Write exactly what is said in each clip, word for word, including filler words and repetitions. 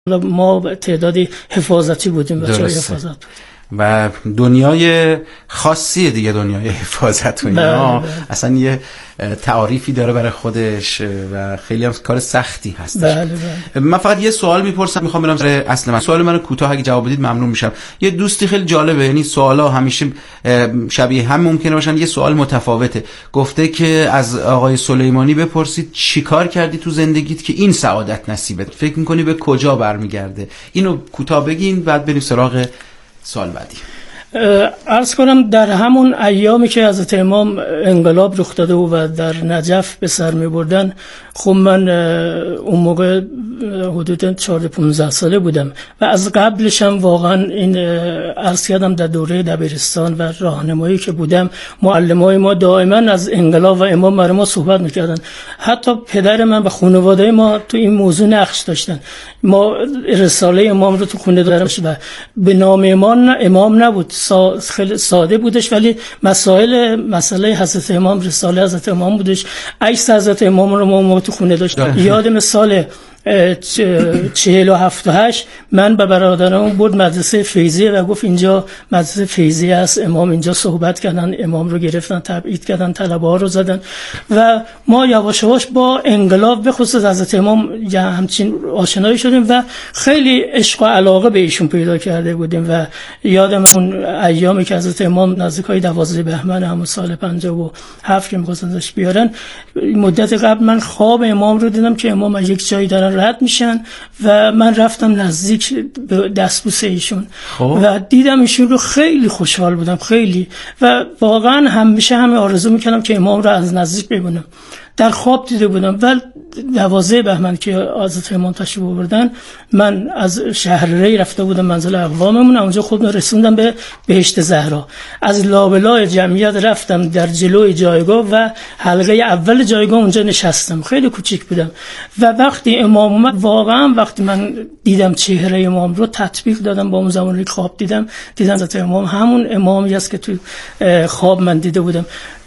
ما تعدادی حفاظتی بودیم، بچه‌های حفاظت بودیم و دنیای خاصیه دیگه، دنیای حفاظت و اینا اصلا یه تعاریفی داره برای خودش و خیلی هم کار سختی هستش. بله بله. من فقط یه سوال میپرسم، میخوام برم سر اصل من. سوال منو کوتاه اگه جواب بدید ممنون میشم. یه دوستی خیلی جالبه، یعنی سوالا همیشه شبیه هم ممکنه باشن، یه سوال متفاوته. گفته که از آقای سلیمانی بپرسید چیکار کردی تو زندگیت که این سعادت نصیبت؟ فکر میکنی به کجا برمیگرده؟ اینو کوتاه بگین بعد بریم سراغ سوال بعدی. عرض کنم در همون ایامی که حضرت امام انقلاب رخ داده و در نجف به سر می بردن، خب من اون موقع حدود چهارده پانزده ساله بودم و از قبلش هم واقعا این عرض کردم در دوره دبیرستان و راهنمایی که بودم، معلمای ما دائما از انقلاب و امام برای ما صحبت میکردن. حتی پدر من و خانواده ما تو این موضوع نقش داشتن. ما رساله امام رو تو خونه دارم و به نام امام امام نبود، سا خیلی ساده بودش، ولی مسائل مسئله حضرت امام، رساله حضرت امام بودش. عکس حضرت امام رو ما, ما تو خونه داشتیم. یادم سال چهل و هفت و هشت من به برادرم برد مدرسه فیضیه و گفت اینجا مدرسه فیضیه است، امام اینجا صحبت کردن، امام رو گرفتن تبعید کردن، طلبه ها رو زدن و ما یواش یواش با انقلاب به خصوص حضرت امام همچین آشنایی شدیم و خیلی عشق و علاقه به ایشون پیدا کرده بودیم. و یادم اون ایامی که حضرت امام نزدیکای دوازده بهمن همون سال پنجاه و هفت که می‌خواستن داشت بیارن، مدت قبل من خواب امام رو دیدم که امام از یک جایی دارن رد میشن و من رفتم نزدیک به دستبوس ایشون و دیدم ایشون رو. خیلی خوشحال بودم، خیلی، و واقعا همیشه همه آرزو میکنم که امام رو از نزدیک ببینم. در خواب دیده بودم و دوازده بهمن که حضرت امام تشریف آوردن، من از شهر ری رفته بودم منزل اقواممون، اونجا خودم رسوندم به بهشت زهرا. از لابلای جمعیت رفتم در جلوی جایگاه و حلقه اول جایگاه اونجا نشستم. خیلی کوچیک بودم و وقتی امام اومد، واقعا وقتی من دیدم چهره امام رو تطبیق دادم با اون زمانی که خواب دیدم، دیدم حضرت امام همون امامی است که تو خواب من دیده بودم.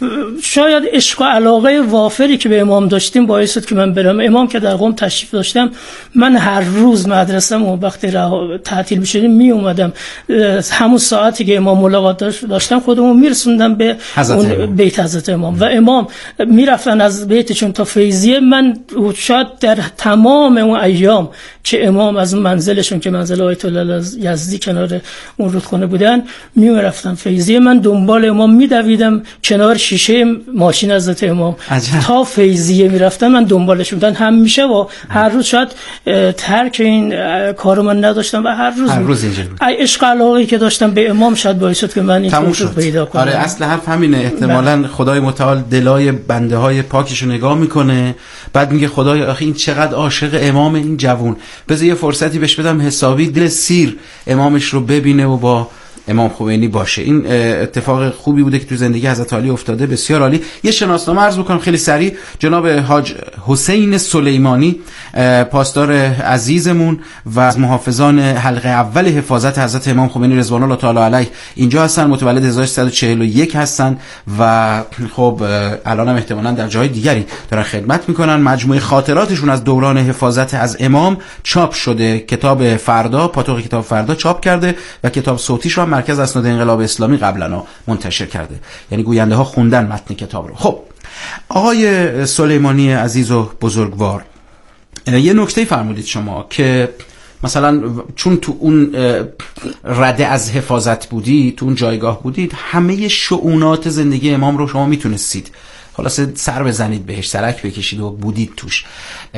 شاید عشق و علاقه وافری که به امام داشتیم باعث شد که من برم. امام که در قم تشریف داشتم، من هر روز مدرسه و وقتی تعطیل می‌شدیم می اومدم، همون ساعتی که امام ملاقات داشتم خودمو میرسوندم به اون بیت حضرت امام و امام میرفتن از بیتشون تا فیضیه. من شاید در تمام اون ایام که امام از منزلشون که منزل آیت الله یزدی کنار اون رودخانه بودن میرفتم فیضیه، من دنبال امام میدویدم کنار شیشه ماشین حضرت امام عجب. تا فیضیه میرفتم من دنبالش بودن همیشه و هر روز. شاید ترک این کارو من نداشتم و هر روز هر روز اینجا بود. عشق علاقه‌ای که داشتم به امام شاید باعث شد که من این رو پیدا کنم. آره اصل حرف همینه. احتمالاً خدای متعال دلای بنده های پاکشو نگاه میکنه، بعد میگه خدای آخه این چقدر عاشق امام این جوون، بذار یه فرصتی بهش بدم حسابی دل سیر امامش رو ببینه و با امام خمینی باشه. این اتفاق خوبی بوده که تو زندگی حضرت علی افتاده. بسیار عالی. یه شناسنامه عرض بکنم خیلی سریع. جناب حاج حسین سلیمانی، پاسدار عزیزمون و از محافظان حلقه اول حفاظت حضرت امام خمینی رضوان الله تعالی علیه اینجا هستن. متولد هزار و سیصد و چهل و یک هستن و خب الان هم احتمالاً در جای دیگری دارن خدمت میکنن. مجموعه خاطراتشون از دوران حفاظت از امام چاپ شده. کتاب فردا، پاتوق کتاب فردا چاپ کرده و کتاب صوتیش رو مرکز اسناد انقلاب اسلامی قبلا منتشر کرده، یعنی گوینده ها خوندن متن کتاب رو. خب آقای سلیمانی عزیز و بزرگوار، یه نکته فرمودید شما که مثلا چون تو اون رده از حفاظت بودی، تو اون جایگاه بودید، همه شؤونات زندگی امام رو شما میتونستید خلاصه سر بزنید بهش، سرک بکشید و بودید توش.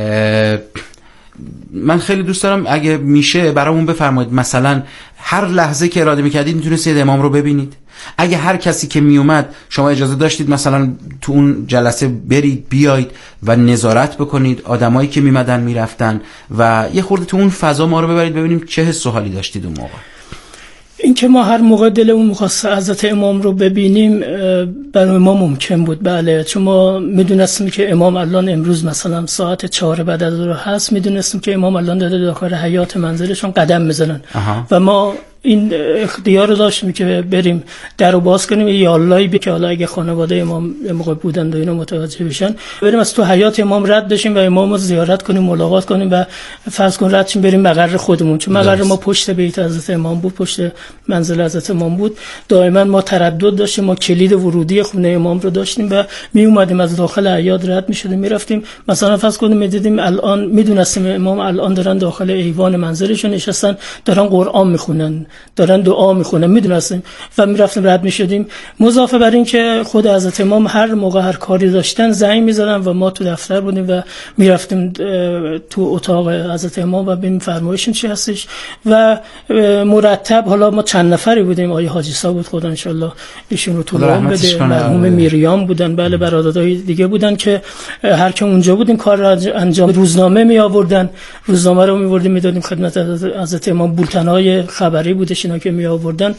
من خیلی دوست دارم اگه میشه برامون بفرمایید مثلا هر لحظه که اراده میکردید میتونستید امام رو ببینید. اگه هر کسی که میومد شما اجازه داشتید مثلا تو اون جلسه برید بیاید و نظارت بکنید آدمایی که میمدن میرفتن و یه خورده تو اون فضا ما رو ببرید ببینیم چه حس و حالی داشتید اون موقع. این که ما هر موقع دلمون می‌خواست حضرت امام رو ببینیم برای ما ممکن بود، بله، چون ما میدونستیم که امام الان امروز مثلا ساعت چهار بعد از ظهر هست، میدونستیم که امام الان داره داخل حیات منزلشون قدم میزنن و ما این اختیار رو داشتیم که بریم درو باز کنیم یا اللهی بی که حالا اگه خانواده امام موقع بودن و اینا متوجه بشن، بریم از تو حیات امام رد بشیم و امام رو زیارت کنیم، ملاقات کنیم و فرض کن رد شیم بریم مقر خودمون، چون مقر ما پشت بیت حضرت امام بود، پشت منزل حضرت امام بود. دائما ما تردد داشتیم، ما کلید ورودی خونه امام رو داشتیم و می اومدیم از داخل حیات رد میشدیم میرفتیم. مثلا فرض کنیم میدیدیم الان میدونستیم امام الان دارن داخل ایوان منزلشون نشستن دارن قرآن میخونن، دارن دعا میخونن، میدونستیم و میرفتیم رد میشدیم. مضافه بر این که خود حضرت امام هر موقع هر کاری داشتن زنگ میزدن و ما تو دفتر بودیم و میرفتیم تو اتاق حضرت امام و ببینیم فرمایشون چی هستش و مرتب. حالا ما چند نفری بودیم، آیه حاجی صاحب بود خدا ان شاء الله ایشون رو طول عمر بده، مرحوم میریام بودن، بله برادرای دیگه بودن که هر کی اونجا بود این کار رو انجام. روزنامه می آوردن، روزنامه رو می‌بردیم میدادیم خدمت حضرت امام، بولتن‌های خبری بودش اینا که می آوردن،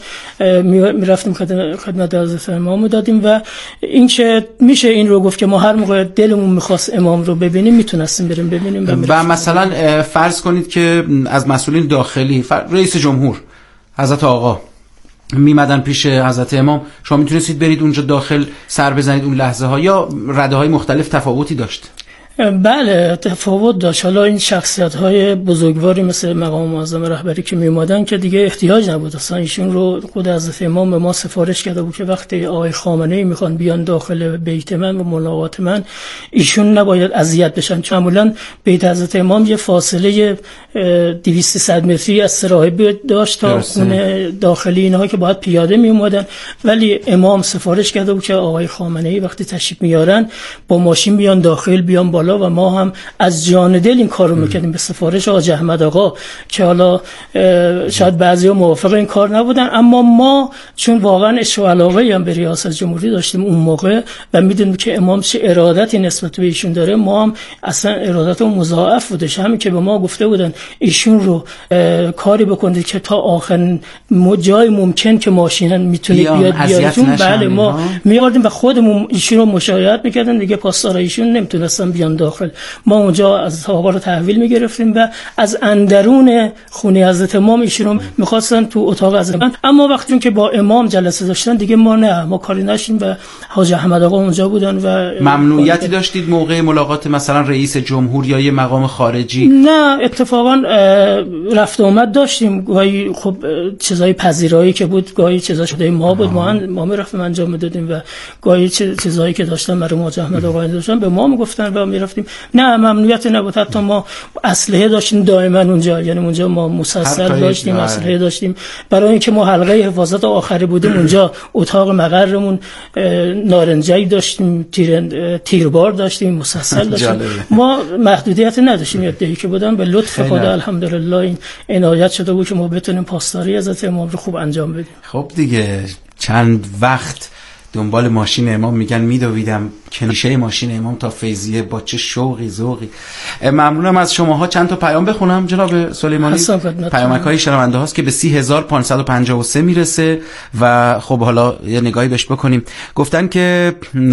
میرفتیم خدمت حضرت امام دادیم. و این که میشه این رو گفت که ما هر موقع دلمون می‌خواست امام رو ببینیم میتونستیم بریم ببینیم. و مثلا فرض کنید که از مسئولین داخلی رئیس جمهور حضرت آقا میمدن پیش حضرت امام، شما میتونستید برید اونجا داخل سر بزنید اون لحظه ها، یا رده های مختلف تفاوتی داشت؟ بله تفاوت داشت. حالا این شخصیت های بزرگواری مثل مقام معظم رهبری که می اومدن که دیگه احتیاج نبود اصلا، ایشون رو خود حضرت امام به ما سفارش کرده بود که وقتی آقای خامنه‌ای میخوان بیان داخل بیت من و ملاقات من، ایشون نباید اذیت بشن. معمولا بیت حضرت امام یه فاصله دویست صد متری از سراحل داشت تا خونه داخلی اینها که باید پیاده می اومدن، ولی امام سفارش کرده بود که آقای خامنه‌ای وقتی تشریف میارن با ماشین بیان داخل بیان بالا، و ما هم از جان دل این کارو میکردیم به سفارش حاج احمد آقا که حالا شاید بعضیا موافق این کار نبودن، اما ما چون واقعا عشق و علاقه هم به ریاست جمهوری داشتیم اون موقع و میدونیم که امام چه ارادتی نسبت به ایشون داره، ما هم اصلا ارادتمون مضاعف بودش. همین که به ما گفته بودن ایشون رو کاری بکنید که تا آخرین جای ممکن که ماشین میتونه بیاد بیارتون، بله ما میاردیم و خودمون ایشون رو مشایعت میکردن دیگه، پاسدار ایشون نمیتونستن بیان داخل. ما اونجا از آقا رو تحویل میگرفتیم و از اندرون خونه حضرت امام ایشون رو میخواستن تو اتاق حضرت، اما وقتی که با امام جلسه داشتن دیگه ما نه، ما کاری نشیم و حاج احمد آقا اونجا بودن. و ممنوعیتی داشتید موقع ملاقات مثلا رئیس جمهور یا یه مقام خارجی؟ نه اتفاقا رفت آمد داشتیم، گاهی خب چیزای پذیرایی که بود، گاهی چیزا شده ما بود، ما ما میرفتیم انجام میدادیم و گاهی چیزایی که داشتن مرحوم حاج احمد آقا داشتن به ما میگفتن و میرفتیم. نه ممنوعیت نبود، حتی ما اسلحه داشتیم دائما اونجا، یعنی اونجا ما مسلسل داشتیم، اسلحه داشتیم برای اینکه ما حلقه حفاظت آخری بودیم اونجا. اتاق مقرمون نارنجی داشتیم، تیر تیربار داشتیم، مسلسل داشتیم، ما محدودیت نداشتیم. یادی که بودن به لطف خدا الحمدلله این عنایت شده بود که ما بتونیم پاسداری حضرت امام رو خوب انجام بدیم. خب دیگه چند وقت دنبال ماشین امام میگن میدویدم کنیشه ماشین امام تا فیضیه، با چه شوقی ذوقی. ممنونم از شماها. چند تا پیام بخونم جناب سلیمانی، پیامک های شنونده هاست که به سی هزار پانصد و پنجاه و سه میرسه و خب حالا یه نگاهی بهش بکنیم. گفتن که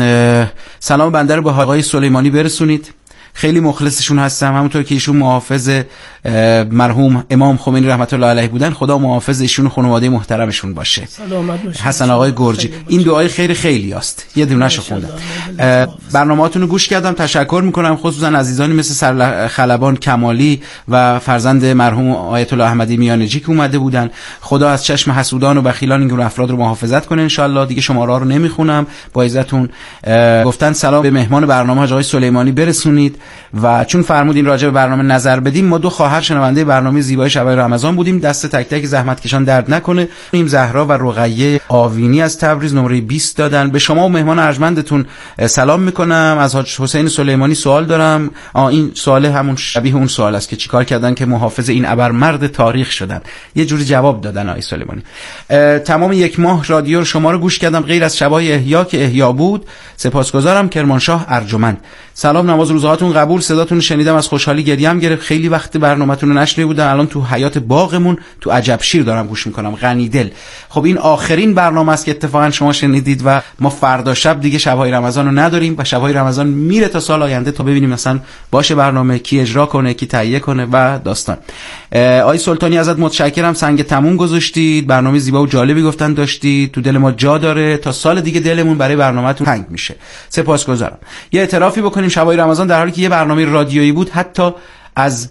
سلام بنده رو به آقای سلیمانی برسونید، خیلی مخلصشون هستم، همونطور که ایشون محافظ مرحوم امام خمینی رحمت الله علیه بودن، خدا محافظ ایشون و خانواده محترمشون باشه. سلامت باشید. حسن آقای گرجی. این دعای خیلی خیلی است، یه دونهشو خوندم. برنامه‌هاتون رو گوش کردم، تشکر میکنم، خصوصا عزیزانی مثل سرخلبان کمالی و فرزند مرحوم آیت الله احمدی میانجی که اومده بودن. خدا از چشم حسودان و بخیلان این گروه افراد رو محافظت کنه ان شاء الله. دیگه شماره رو نمیخونم با عزتون. گفتن سلام به مهمان برنامه آقای سلیمانی برسونید و چون فرمودین راجع به برنامه نظر بدیم، ما دو خواهر شنونده برنامه زیبای شبای رمضان بودیم، دست تک تک زحمت کشان درد نکنه. این زهرا و رقیه آوینی از تبریز نمره بیست دادن. به شما و مهمان ارجمندتون سلام میکنم. از حاج حسین سلیمانی سوال دارم. آ این سوال همون شبیه اون سوال است که چیکار کردن که محافظ این ابرمرد تاریخ شدن. یه جوری جواب دادن آقای سلیمانی. تمام یک ماه رادیو شما رو گوش کردم غیر از شبای احیا که احیا بود. سپاسگزارم. کرمانشاه ارجمند. سلام، نماز روزهاتون قبول، صداتون شنیدم، از خوشحالی گریم گرفت. خیلی وقت برنامه‌تون رو نشنیده بودم، الان تو حیات باغمون تو عجب شیر دارم گوش میکنم. غنی دل. خب این آخرین برنامه است که اتفاقا شما شنیدید و ما فردا شب دیگه شب‌های رمضان رو نداریم و شب‌های رمضان میره تا سال آینده تا ببینیم مثلا باشه برنامه کی اجرا کنه، کی تهیه کنه و داستان. آی سلطانی ازت متشکرم، سنگ تموم گذاشتید، برنامه زیبا و جالبی گفتن داشتید، تو دل ما جا داره، تا سال دیگه دلمون برای برنامه‌تون تنگ میشه. سپاسگزارم. یه اعترافی بکنیم، شبای رمضان در حالی که یه برنامه رادیویی بود حتی از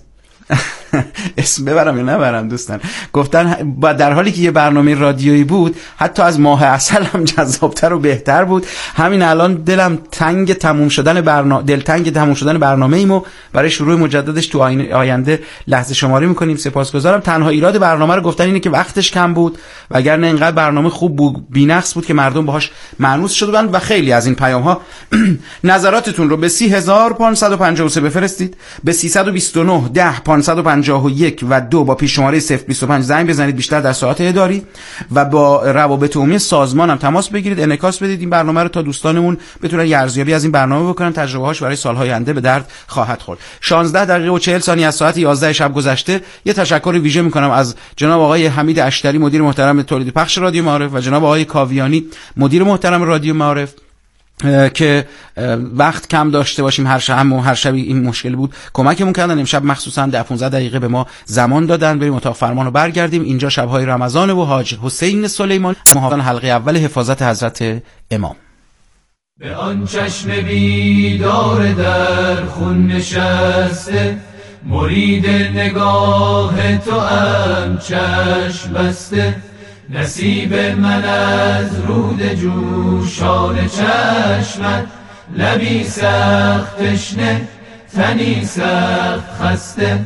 اسم ببرم یا نبرم دوستان، گفتن در حالی که یه برنامه رادیویی بود حتی از ماه عسل هم جذابتر و بهتر بود. همین الان دلم تنگ تموم شدن برنامه دلتنگ تموم شدن برنامه ایمو برای شروع مجددش تو آینده لحظه شماری میکنیم. سپاسگزارم. تنها ایراد برنامه رو گفتن اینه که وقتش کم بود، وگرنه اینقدر برنامه خوب بود، بی‌نقص بود که مردم باهاش مانوس شده بودن. و خیلی از این پیام ها نظراتتون رو به سی هزار و پانصد و پنجاه و سه بفرستید، به سیصد و بیست و نه ده پانصد و پنجاه و یک و دو با پیش شماره صفر بیست و پنج زنگ بزنید، بیشتر در ساعت اداری، و با روابط عمومی سازمان هم تماس بگیرید، انعکاس بدید این برنامه رو تا دوستانمون بتونن ارزیابی از این برنامه بکنن. تجربه هاش برای سالهای آینده به درد خواهد خورد. شانزده دقیقه و چهل ثانیه از ساعت یازده شب گذشته. یه تشکر ویژه میکنم از جناب آقای حمید اشتری مدیر محترم تولید پخش رادیو معارف و جناب آقای کاویانی مدیر محترم رادیو معارف که وقت کم داشته باشیم هر شب و هر شبی این مشکل بود کمکمون کردن. امشب مخصوصا ده پانزده دقیقه به ما زمان دادن بریم اتاق فرمان رو برگردیم. اینجا شب‌های رمضان و حاج حسین سلیمان محافظ حلقه اول حفاظت حضرت امام. به آن چشم بیدار در خون نشسته، مرید نگاه تو ام چشم بسته، نصیب من از رود جوشان چشمت، لبی سخت تشنه تنی سخت خسته،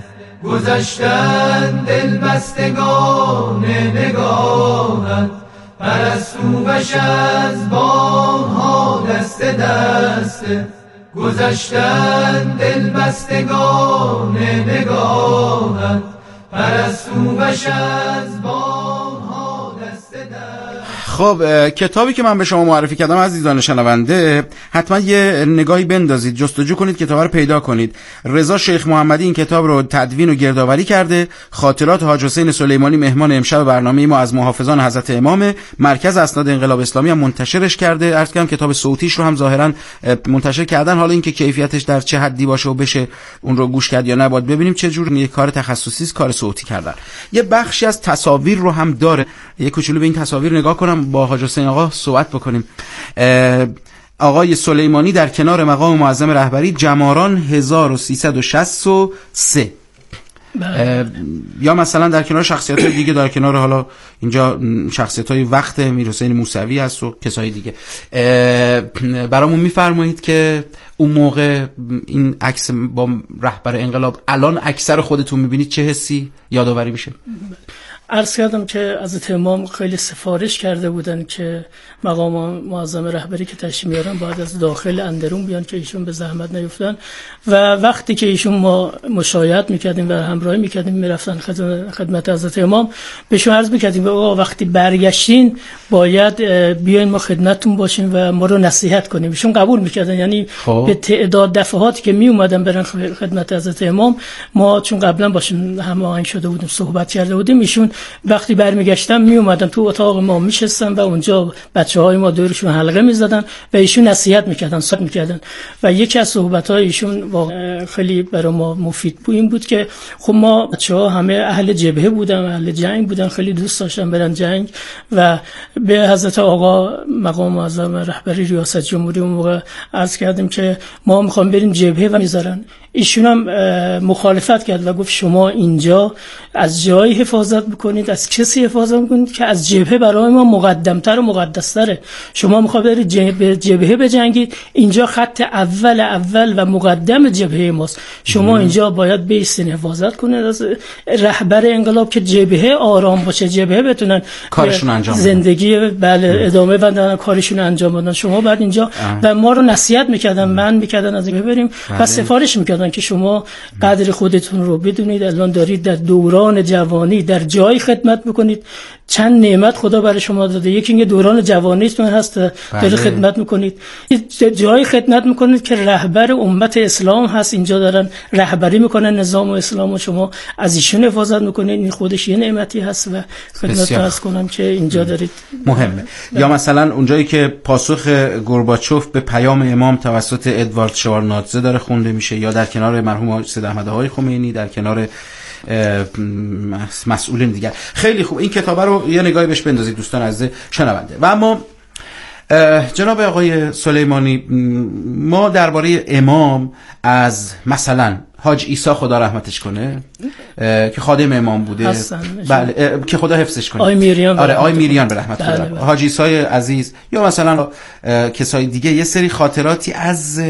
گذشتن دل بستگان نگاهت، پرستو بش از باها دست دسته، گذشتن دل بستگان نگاهت، پرستو بش از باها دست دسته. خب کتابی که من به شما معرفی کردم عزیزان شنونده حتما یه نگاهی بندازید، جستجو کنید، کتاب رو پیدا کنید. رضا شیخ محمدی این کتاب رو تدوین و گردآوری کرده. خاطرات حاج حسین سلیمانی مهمان امشب برنامه ما از محافظان حضرت امام. مرکز اسناد انقلاب اسلامی هم منتشرش کرده. عرض کردم کتاب صوتیش رو هم ظاهرا منتشر کردن، حالا اینکه کیفیتش در چه حدی باشه و بشه اون رو گوش کرد یا نه باید ببینیم چه جور. یه کار تخصصی است کار صوتی کردن. یه بخشی از تصاویر رو هم داره، یه کوچولو به این تصاویر نگاه کنم با حاج حسین آقا صحبت بکنیم. آقای سلیمانی در کنار مقام معظم رهبری جماران هزار و سیصد و شصت و سه یا مثلا در کنار شخصیت دیگه، در کنار حالا اینجا شخصیت های وقت میر حسین موسوی هست و کسای دیگه. برامون میفرمایید که اون موقع این عکس با رهبر انقلاب الان اکثر خودتون میبینید چه حسی یادآوری میشه؟ عرض کردم که حضرت امام خیلی سفارش کرده بودن که مقام معظم رهبری که تشریف میارن باید از داخل اندرون بیان که ایشون به زحمت نیفتن. و وقتی که ایشون ما مشایعت میکردیم و همراهی میکردیم میرفتن خدمت حضرت امام، بهشون عرض میکردیم که آقا وقتی برگشتین باید بیاین ما خدمتتون باشیم و ما رو نصیحت کنیم. ایشون قبول میکردن، یعنی خواه. به تعداد دفعاتی که می اومدن برن خدمت حضرت امام، ما چون قبلا باشیم هماهنگ شده بودیم صحبت کرده بودیم، ایشون وقتی برمیگشتم می اومدن تو اتاق ما میشستن و اونجا بچه‌های ما دورشون حلقه میزدن و ایشون نصیحت میکردن، صحبت میکردن. و یکی از صحبت‌های ایشون خیلی برای ما مفید بود، این بود که خب ما بچه‌ها همه اهل جبهه بودن، اهل جنگ بودن، خیلی دوست داشتن برن جنگ. و به حضرت آقا مقام معظم رهبری ریاست جمهوری اون موقع عرض کردیم که ما میخوام بریم جبهه و میذارن. ایشون هم مخالفت کرد و گفت شما اینجا از جایی حفاظت بکنید، از کسی حفاظت بکنید که از جبهه برای ما مقدمتر و مقدستره. شما میخواید برید جبهه, جبهه بجنگید، اینجا خط اول اول و مقدم جبهه ماست. شما مم. اینجا باید بیستین حفاظت کنید از رهبر انقلاب که جبهه آرام باشه، جبهه بتونن کارشون انجام بدن، زندگی بله ادامه بدن، کارشون انجام بدن. شما بعد اینجا و ما رو نصیحت میکردن، من میکردن از جبهه بریم و سفارش میکردن میکردن که شما قدر خودتون رو بدونید، الان دارید در دوران جوانی در جای خدمت میکنید، چند نعمت خدا برای شما داده. یکی اینکه دوران جوانیتون هست دارید خدمت میکنید، جای خدمت میکنید که رهبر امت اسلام هست اینجا دارن رهبری میکنن نظام و اسلام و شما از ایشون حفاظت میکنید، این خودش یه نعمتی هست و خدمت عرض کنم که اینجا دارید مهمه. یا مثلا اونجایی که پاسخ گورباچوف به پیام امام توسط ادوارد شوارنادزه داره خونده میشه، یا در کنار مرحوم سید احمدآقای خمینی، در کنار مسئولین دیگر. خیلی خوب، این کتاب رو یه نگاهی بهش بندازید دوستان عزیز شنونده. و اما جناب آقای سلیمانی، ما درباره امام از مثلا حاج عیسی خدا رحمتش کنه که خادم امام بوده، بله، که خدا حفظش کنه، آی میریان، آره آی میریان به رحمت خدا، بله. حاج عیسی عزیز، یا مثلا کسای دیگه، یه سری خاطراتی از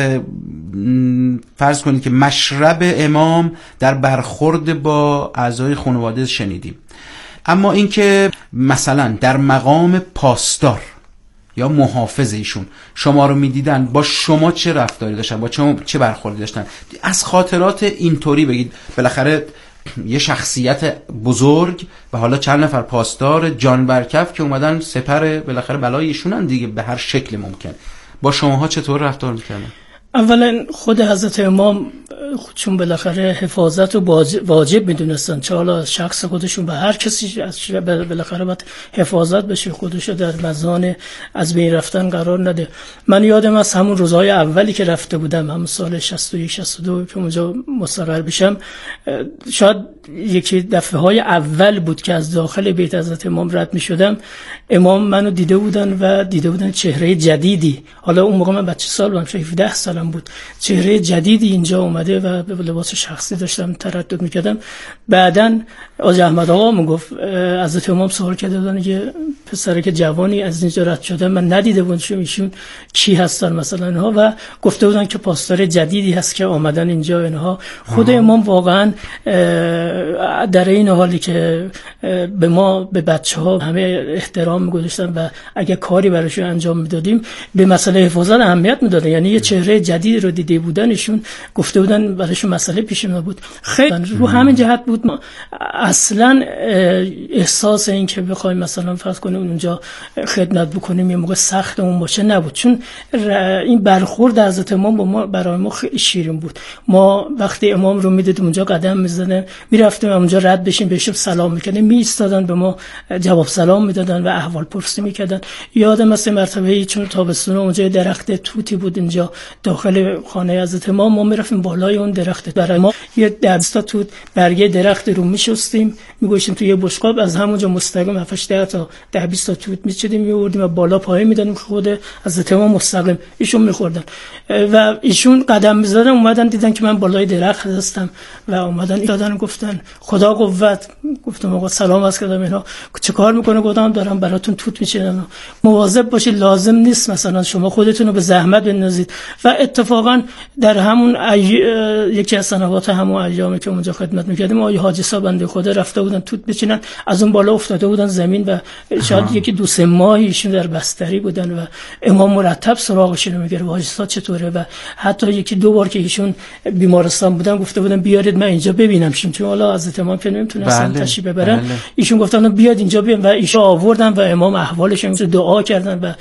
فرض کنید که مشرب امام در برخورد با اعضای خانواده شنیدیم. اما اینکه مثلا در مقام پاسدار یا محافظ ایشون شما رو میدیدن، با شما چه رفتاری داشتن، با چه چه برخوردی داشتن، از خاطرات اینطوری بگید. بالاخره یه شخصیت بزرگ و حالا چند نفر پاسدار جان برکف که اومدن سپر بالاخره بلای ایشونن دیگه به هر شکل ممکن، با شماها چطور رفتار میکردن؟ اولا خود حضرت امام چون بالاخره حفاظت رو واجب میدونستن، چه حالا شخص خودشون به هر کسی بالاخره باید حفاظت بشه، خودشو در مزان از بین رفتن قرار نده. من یادم از همون روزهای اولی که رفته بودم، همون سال شصت و یک شصت و دو که اونجا مستقر بشم، شاید یکی دفعه های اول بود که از داخل بیت حضرت امام رد میشدم، امام منو دیده بودن و دیده بودن چهره جدیدی. حالا اون موقع من بچه سال بودم، شاید هفده سالم بود، چهره جدیدی اینجا اومده و به لباس شخصی داشتم تردد میکردم. بعدن آقای احمد آقا میگفت حضرت امام سوال کرده بودن که پسره که جوانی از اینجا رد شده من ندیده بودم ایشون کی هستن مثلا اینها، و گفته بودن که پاسدار جدیدی هست که آمدن اینجا اینها. خود آه. امام واقعا در این حالی که به ما به بچه‌ها همه احترام میگذاشتن و اگه کاری براشون انجام میدادیم به مسئله حفاظت اهمیت میدادن، یعنی یه چهره جدیدی رو دیده بودنشون، گفته بودن براشون مسئله پیش نبود. خیلی رو همین جهت بود ما اصلا احساس این که بخوایم مثلا فرض کنیم اونجا خدمت بکنیم یه موقع سختمون باشه نبود، چون این برخورد حضرت امام با ما برای ما خیلی شیرین بود. ما وقتی امام رو میدیدیم اونجا قدم میزدن، میرفتیم اونجا رد بشیم بهشون سلام میکردیم، میایستادن به ما جواب سلام میدادن و احوال پرسی میکردن. یادم است مرتبه چون تابستون اونجا درخت توتی بود اینجا داخل خانه حضرت امام، ما میرفتیم بالای اون درخت، برای ما یه دستا توت برگه درخت رو میشستیم میگوشیم توی یه بشقاب، از همونجا مستقیم هفت ده تا ده بیست تا توت میچیدیم میوردیم و بالا پایین میدادیم، خود حضرت امام مستقیم ایشون میخوردن و ایشون قدم میزدن، اومدن دیدن که من بالای درخت هستم و اومدن دادن گفتن خدا قوت. گفتم آقا سلام عرض کردم، اینا چه کار میکنه؟ گفتم دارم براتون توت میچینم، مواظب باشید، لازم نیست مثلا شما خودتون رو به زحمت بندازید. و اتفاقا در همون ای... یکی از سنوات همون ایامی که اونجا خدمت میکردیم آقای حاجی صاحب بنده خدا رفته بودن توت بچینن، از اون بالا افتاده بودن زمین و شاید یکی دو سه ماهی ایشون در بستری بودن و امام مرتب سراغشون میگیره حاجی صاحب چطوره، و حتی یکی دو بار که ایشون بیمارستان بودن گفته بودن بیارید من اینجا ببینمشون، چون حالا حضرت امام که نمیتونستن بله. تشریف ببرن بله. ایشون گفتن بیاد اینجا بیان و ایشون آوردن و امام احوالشون دعا کردن و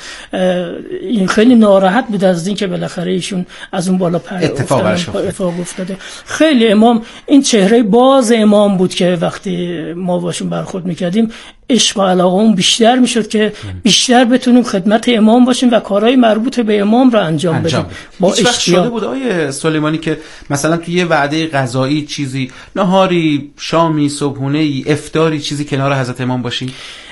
این خیلی ناراحت بود از این که بالاخره ایشون از اون بالا پر اتفاق اتفاق افتاده. خیلی امام این چهره باز امام بود که وقتی ما باشون برخورد میکردیم عشق و علاقه بیشتر میشد که بیشتر بتونیم خدمت امام باشیم و کارهای مربوط به امام رو انجام, انجام بدیم. با اشتیاق شده بود آیه سلیمانی که مثلا توی یه وعده غذایی چیزی، نهاری، شامی، صبحونه‌ای، افطاری، چیزی کنار حضرت امام باشی؟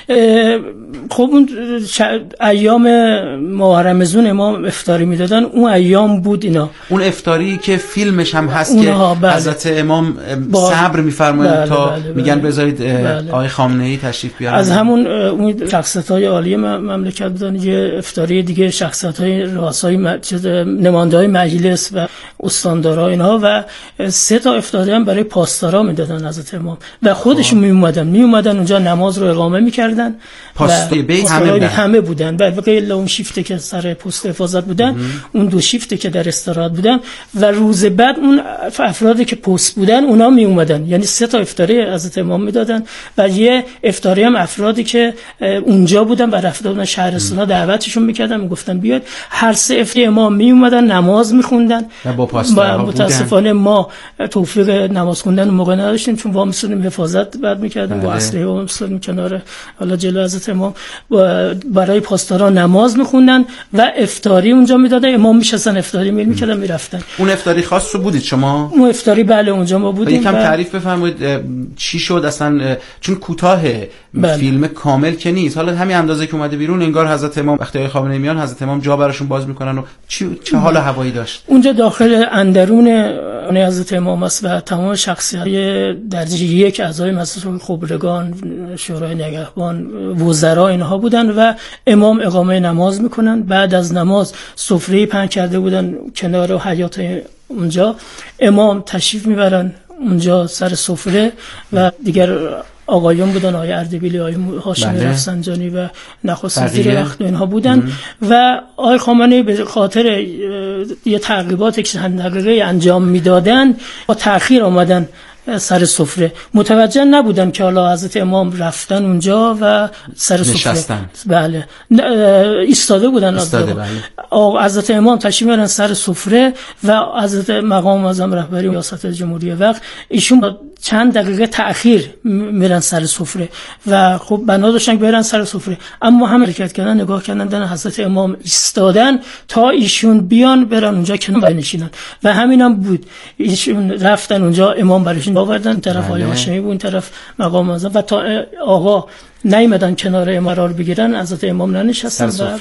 خب اون ایام ماه رمضان امام افطاری میدادن، اون ایام بود اینا. اون افطاری که فیلمش هم هست که بله. حضرت امام صبر میفرمایند بله تا بله میگن بله بذارید بله. آقای خامنه‌ای تشریف بیارن. از همون اون شخصیت‌های عالی مملکت بودن، یه افطاری دیگه شخصیت‌های رؤسای نماینده‌های مجلس و استاندارا اینها و سه تا افطاری هم برای پاسدارا میدادن حضرت امام و خودشون می اومدن می اومدن اونجا نماز رو اقامه میکردن میکردن، پاستای بی همه بودن. همه بودن و غیر اون شیفته که سر پست حفاظت بودن ام. اون دو شیفته که در استراحت بودن و روز بعد اون افرادی که پست بودن اونا می اومدن، یعنی سه تا افطاری حضرت امام میدادن و یه افطاری هم افرادی که اونجا بودن و رفته بودن شهرستانا دعوتشون میکردن، میگفتن بیاد. هر سه افطاری امام می اومدن نماز میخوندن و با پاستاها بودن. متاسفانه ما توفیق نماز خوندن موقع نداشتیم چون وا می‌شدیم حفاظت بعد می‌کردیم با اسلحه و می‌سادیم کنار حالا جلو حضرت امام برای پاسدارا نماز می‌خوندن و افطاری اونجا میدادن، امام میشستن افطاری میل می‌کردن میرفتن. اون افطاری خاص رو بودید شما؟ اون افطاری بله اونجا ما بودیم. یکم تعریف بفرمایید چی شد اصلا، چون کوتاه بله. فیلم کامل که نیست، حالا همین اندازه که اومده بیرون انگار حضرت امام وقتی آقای خامنه‌ای میان حضرت امام جا براشون باز می‌کنن و چی چه حال هوایی داشت اونجا داخل اندرون حضرت امام است و تمام شخصیت‌های درجه یک اعضای مجلس خبرگان، شورای نگهبان، وزرا اینها بودن و امام اقامه نماز میکنن. بعد از نماز سفره پهن کرده بودن کنار حیاط اونجا، امام تشریف میبرن اونجا سر سفره و دیگر آقایون بودن، آقای اردبیلی، آقای هاشمی بله. رفسنجانی و نخست وزیر وقت اینها بودن ام. و آقای خامنه‌ای به خاطر یه تعقیباتی که چند دقیقه انجام میدادن با تأخیر آمدن سر سفره، متوجه نبودن که حالا حضرت امام رفتن اونجا و سر سفره بله ایستاده بودن. ایستاده بله. حضرت امام تشریف میبرن سر سفره و حضرت مقام معظم رهبری ریاست جمهوری وقت ایشون چند دقیقه تأخیر میرن سر سفره و خب بنا داشتن برن سر سفره، اما هم حرکت کردن نگاه کردن دن حضرت امام ایستادن تا ایشون بیان برن اونجا کنار بنشینن و همینم بود. ایشون رفتن اونجا، امام برایشون آوردن طرف آقای هاشمی بود، این طرف مقام معظم و تا آقا نیومدن کنار امرار بگیرن حضرت امام ننشستن و,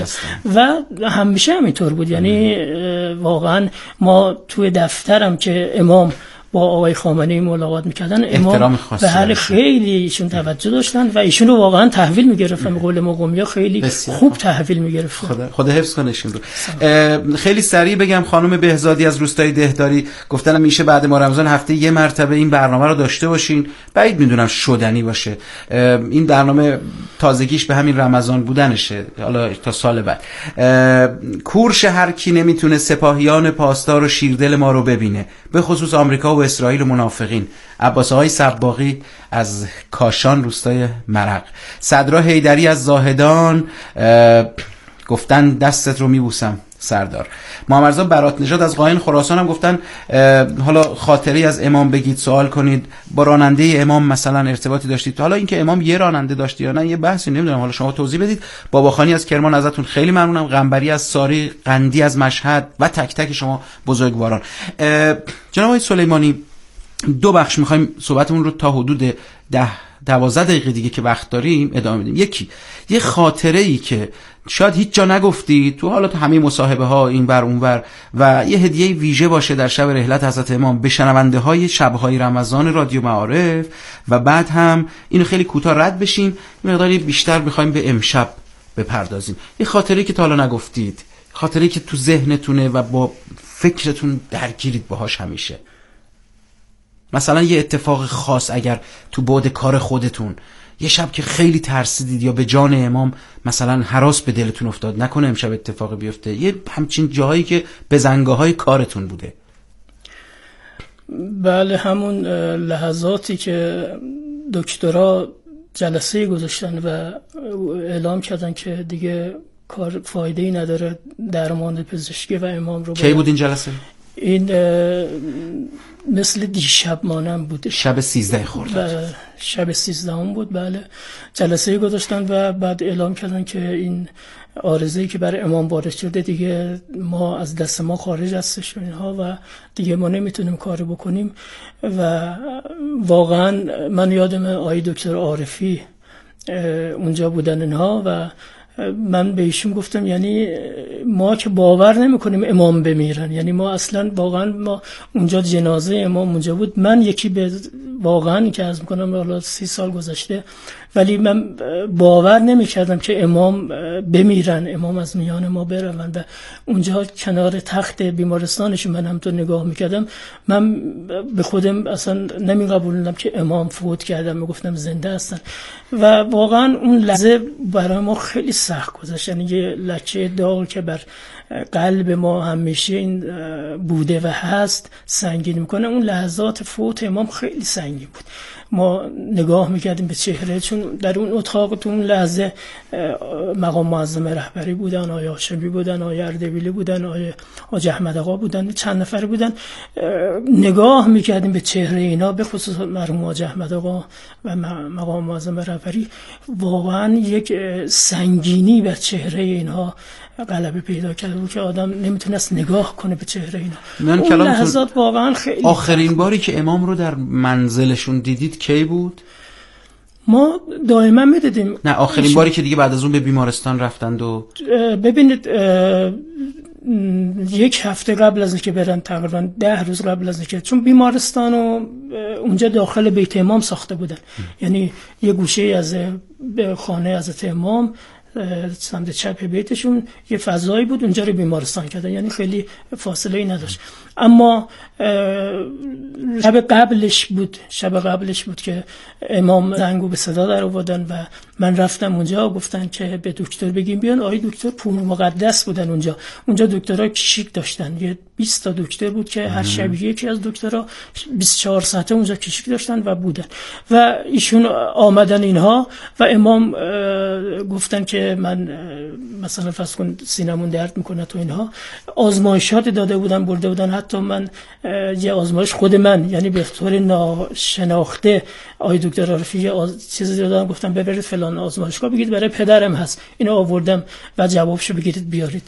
و همیشه همینطور بود. یعنی واقعا ما توی دفترم که امام با آقای خامنه‌ای ملاقات میکردن، امام به حال خیلی ایشون توجه داشتن و ایشون رو واقعا تحویل میگرفتن، به قول ما قمیا خیلی خوب تحویل میگرفتن. خدا خدا حفظ کنه ایشون رو. خیلی سریع بگم خانم بهزادی از روستای دهداری گفتن میشه بعد ما رمضان هفته یه مرتبه این برنامه رو داشته باشین، بعید میدونم شدنی باشه. این برنامه تازگیش به همین رمضان بودنشه، حالا تا سال بعد. کورش هر کی نمیتونه سپاهیان پاسدار و شیردل ما رو ببینه، به خصوص آمریکا و اسرائیل و منافقین. عباس آقای صباغی از کاشان روستای مرق. صدرا حیدری از زاهدان گفتن دستت رو میبوسم سردار. محمدرضا برات نژاد از قاین خراسان هم گفتن حالا خاطری از امام بگید، سوال کنید، با راننده امام مثلا ارتباطی داشتید؟ حالا اینکه امام یه راننده داشت یا نه یه بحثی نمیدونم، حالا شما توضیح بدید. باباخانی از کرمان ازتون خیلی ممنونم. قنبری از ساری، قندی از مشهد و تک تک شما بزرگواران. جناب آقای سلیمانی، دو بخش میخوایم صحبتمون رو تا حدود ده دوازده دقیقه دیگه که وقت داریم ادامه بدیم. یکی یه خاطره ای که شاید هیچ جا نگفتی تو، حالا تو همه مصاحبه ها این ور اون ور، و یه هدیه ویژه باشه در شب رحلت حضرت امام به شنونده های شب‌های رمضان رادیو معارف، و بعد هم اینو خیلی کوتاه رد بشیم، مقداری بیشتر بخوایم به امشب بپردازیم. یه خاطره که تا حالا نگفتید، خاطره که تو ذهنتونه و با فکرتون درگیرید باهاش همیشه. مثلا یه اتفاق خاص اگر تو بعد کار خودتون یه شب که خیلی ترسیدید یا به جان امام مثلا هراس به دلتون افتاد، نکنه امشب اتفاق بیفته، یه همچین جاهایی که بزنگاه‌های کارتون بوده. بله، همون لحظاتی که دکترها جلسه گذاشتن و اعلام کردن که دیگه کار فایده‌ای نداره درمان پزشکی و امام رو. کی بود این جلسه؟ این مثل دیشب مانم بود، شب سیزده خرداد، شب سیزده هم بود. بله، جلسه گذاشتن و بعد اعلام کردن که این عارضه‌ای که برای امام وارد شده دیگه ما از دست ما خارج هستش اینها و دیگه ما نمیتونیم کاری بکنیم. و واقعا من یادم آقای دکتر عارفی اونجا بودن اینها و من به ایشون گفتم یعنی ما که باور نمیکنیم امام بمیرن، یعنی ما اصلا واقعا ما اونجا جنازه امام اونجا بود. من یکی به واقعا که عرض میکنم حالا سی سال گذشته، ولی من باور نمیکردم که امام بمیرن، امام از میان ما برون. و اونجا کنار تخت بیمارستانش من هم تو نگاه میکردم، من به خودم اصلا نمیقبولندم که امام فوت کردم، میگفتم زنده هستن. و واقعا اون لحظه برای ما خیلی سخت گذشت، یعنی یه لکه داغ که بر قلب ما همیشه این بوده و هست سنگین میکنه. اون لحظات فوت امام خیلی سنگین بود. ما نگاه میکردیم به چهره، چون در اون اتاق تو اون لحظه مقام معظم رهبری بودن، آقای هاشمی بودن، آقای اردبیلی بودن، آقای حاج احمد آقا بودن، چند نفر بودن. نگاه میکردیم به چهره اینا، به خصوص مرحوم حاج احمد آقا و مقام معظم رهبری، واقعا یک سنگینی بر چهره اینها غلبه پیدا کرده بود که آدم نمیتونست نگاه کنه به چهره اینا. اون لحظات واقعا خیلی. آخرین باری که امام رو در منزلشون دیدید کی بود؟ ما دائما میدیدیم. نه آخرین باری که دیگه بعد از اون به بیمارستان رفتند و ببینید یک هفته قبل از اینکه برن، تقریبا ده روز قبل از اینکه، چون بیمارستان و اونجا داخل بیت امام ساخته بودن، یعنی یه گوشه از خانه حضرت امام سمت چپ بیتشون یه فضایی بود، اونجا رو بیمارستان کردن، یعنی خیلی فاصله ای نداشت. اما شب قبلش بود شب قبلش بود که امام زنگو به صدا در آوردن و من رفتم اونجا، گفتن که به دکتر بگیم بیان. آقای دکتر پور مقدس بودن اونجا. اونجا دکترها کشیک داشتن، یه بیست تا دکتر بود که هر شب یکی از دکترها بیست و چهار ساعته اونجا کشیک داشتن و بودن و ایشون آمدن اینها و امام گفتن که من مثلا فرض کن سینمون درد میکنه تو اینها. آزمایشات داده بودن، برده بودن. حتی من یه آزمایش خود من، یعنی به طور ناشناخته آقای دکتر عارفی یه آز... چیزی دادن، گفتم ببرید فلان آزمایشگاه بگید برای پدرم هست، اینو آوردم و جوابشو بگیرید بیارید.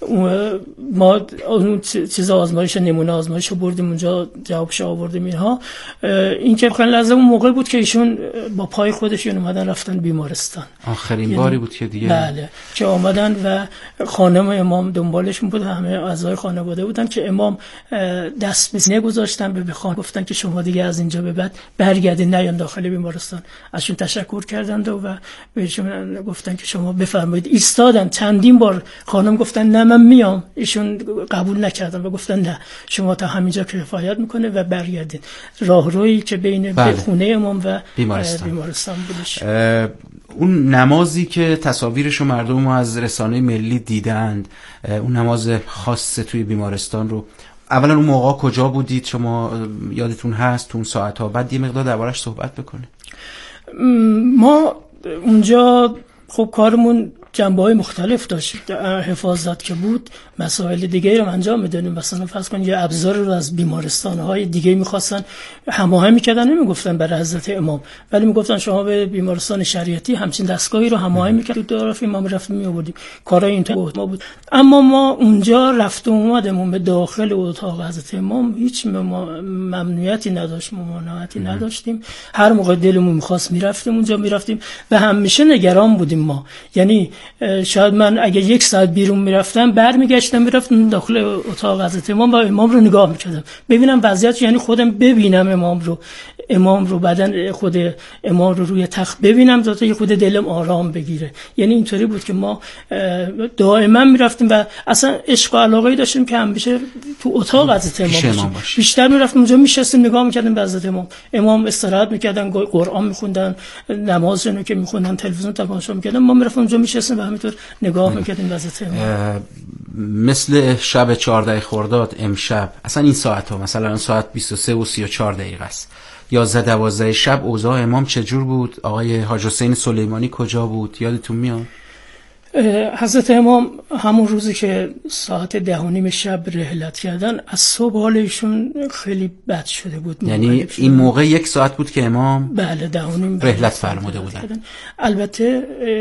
ما اون چیز آزمایش نمونه آزمایشو بردیم اونجا، جوابشو آوردیم اینها. این که خیلی لازم اون موقع بود که ایشون با پای خودشون اومدن رفتن بیمارستان. آخرین یعنی... باری بود که دیگه بله که آمدن و خانم امام دنبالشون بود، همه اعضای خانواده بودن که امام دست به سینه گذاشتن به بخوان، گفتن که شما دیگه از اینجا به بعد برگردید نیان داخل بیمارستان. ازشون تشکر کردند و بهشون گفتن که شما بفرمایید. ایستادن چندین بار، خانم گفتن نه من میام، ایشون قبول نکردن و گفتن نه شما تا همینجا کفایت میکنه و برگردین. راهرویی که بین بله. خونه امام و بیمارستان, بیمارستان بودش. اون نمازی که تصاویرشو مردم ما از رسانه ملی دیدند، اون نماز خاص توی بیمارستان رو اولا اون موقع کجا بودید شما یادتون هست تو اون ساعت‌ها؟ بعد یه مقدار دربارش صحبت بکنید. ما اونجا خب کارمون جنبه‌های مختلف داشت. حفاظت که بود، مسائل دیگه رو انجام میدادیم. مثلا فرض کن یه ابزار رو از بیمارستان‌های دیگه می‌خواستن هماهنگ می‌کردن، نمیگفتن برای حضرت امام، ولی میگفتن شما به بیمارستان شریعتی همچین دستگاهی رو هماهنگ می‌کردید. دارف امام رفتیم می‌آوردیم. کارای اینطور ما بود. اما ما اونجا رفت و اومدمون به داخل اتاق حضرت امام هیچ ممنوعیتی نداشت، ممانعتی نداشتیم. هر موقع دلمون می‌خواست می‌رفتیم اونجا می‌رفتیم و همیشه نگران بودیم ما. یعنی شاید من اگه یک ساعت بیرون میرفتم برمیگشتم میرفتم داخل اتاق حضرت امام و امام رو نگاه میکردم ببینم وضعیت، یعنی خودم ببینم امام رو امام رو بدن خود امام رو روی تخت ببینم تا یه خود دلم آرام بگیره. یعنی اینطوری بود که ما دائما میرفتیم و اصلا عشق و علاقه‌ای داشتیم که همیشه تو اتاق حضرت امام باشیم. بیشتر میرفتیم اونجا میشستیم نگاه میکردیم به حضرت امام. امام استراحت میکردن، قرآن میخوندن، نمازشون که میخوندن، تلویزیون تماشا میکردن، ما میرفتیم اونجا میشستیم و همینطور نگاه میکردیم به حضرت امام. مثل شب چهارده خرداد امشب اصلا این ساعت ها مثلا ساعت بیست و سه و سی و چهار دقیقه است، یازده دوازده شب اوضاع امام چجور بود؟ آقای حاج حسین سلیمانی کجا بود؟ یادتون میاد؟ حضرت امام همون روزی که ساعت ده و نیم شب رحلت کردن از صبح حالشون خیلی بد شده بود. یعنی این موقع یک ساعت بود که امام بله ده و نیم رحلت فرموده بودن. البته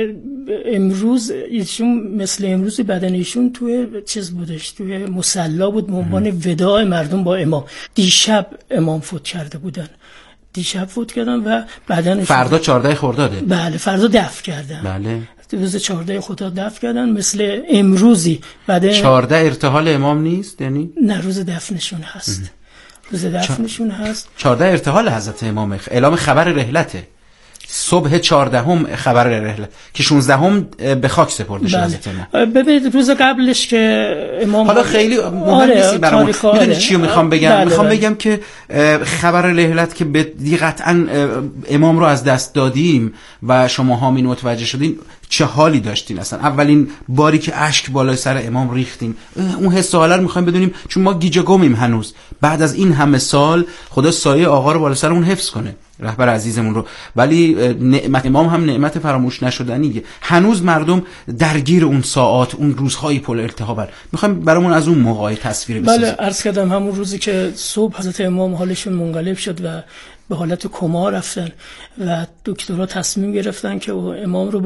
امروز ایشون مثل امروز بدن ایشون توی چیز بودش، توی مصلا بود به عنوان وداع مردم با امام. دیشب امام فوت کرده بودن، دیشب فوت کردن و بدنش فردا چهارده خرداده. بله فردا دفن کردن. بله روز چهارده خدا دفن کردن، مثل امروزی. بعد چهارده ارتحال امام نیست یعنی؟ نه، روز دفنشون هست. ام. روز دفنشون هست. چهارده ارتحال حضرت امام، اعلام خبر رحلته. صبح چهاردهم خبر رحلت که شانزدهم به خاک سپرده شد حضرت امام. ببینید روز قبلش که امام حالا خیلی مهم نیست برام. میدونی چی رو میخوام بگم؟ بله میخوام بله. بگم که خبر رحلت که به قطعا امام رو از دست دادیم و شما همین متوجه شدین، چه حالی داشتین اصلا؟ اولین باری که اشک بالای سر امام ریختین، اون حس و حال رو میخوایم بدونیم، چون ما گیج و گمیم هنوز. بعد از این همه سال خدا سایه آقا رو بالای سرمون حفظ کنه، رهبر عزیزمون رو. ولی نعمت امام هم نعمت فراموش نشدنیه. هنوز مردم درگیر اون ساعات، اون روزهای پر التهاب. میخوایم برامون از اون موقعی تصویر بسازیم. بله، عرض کردم همون روزی که صبح حضرت امام حالشون منقلب شد و به حالت کما رفتن و دکترها تصمیم گرفتن که امام رو